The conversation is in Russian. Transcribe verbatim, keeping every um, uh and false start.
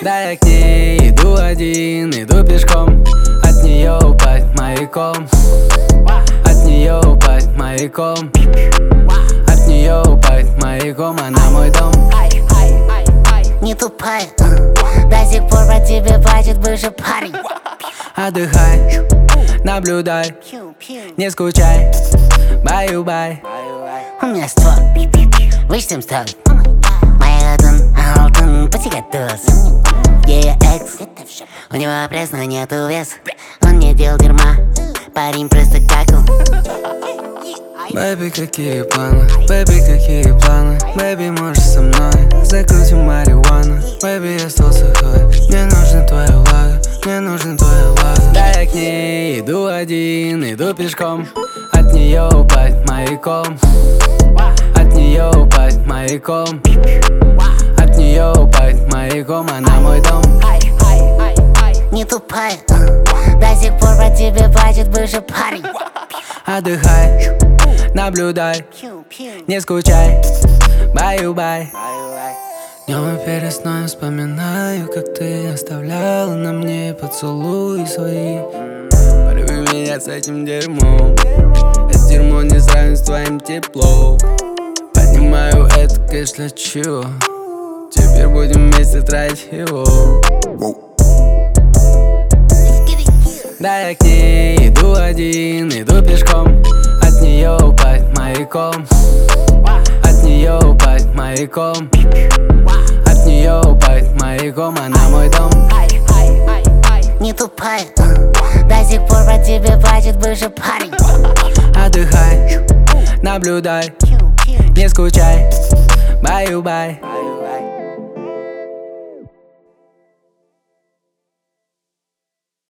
Да я к ней иду один, иду пешком. От нее упасть маяком. От нее упасть маяком. От нее упасть маяком, она мой дом. Не тупая, до сих пор про тебя плачет бывший парень. Отдыхай, наблюдай, не скучай, баю-бай. У меня ствол, выше чем стоит. Моя алтын, алтын, потягатос. Ее экс, у него пресс, но нету вес. Он не делал дерьма, парень просто какал. Бэби, какие планы, бэби, какие планы. Бэби, можешь со мной, закрутим марихуану. Бэби, я стал сухой, мне нужна твоя влага, мне нужна твоя влага. Да я к ней иду один, иду пешком. От нее упасть маяком. От нее упасть маяком. От нее упасть маяком, она мой дом. Не тупая, до сих пор про тебя плачет бывший парень. Отдыхай, наблюдай, не скучай, баю-бай. Днем и перед сном вспоминаю, как ты оставляла на мне поцелуи свои. Порви меня с этим дерьмом. Это дерьмо не сравнится с твоим теплом. Поднимаю это кэш для чего? Теперь будем вместе тратить его. Да я к ней иду один, иду пешком. От нее упасть маяком. От нее упасть маяком. От нее упасть маяком, она мой дом. Не тупая, до сих пор про тебя плачет бывший парень. Отдыхай, наблюдай, не скучай, баю-бай.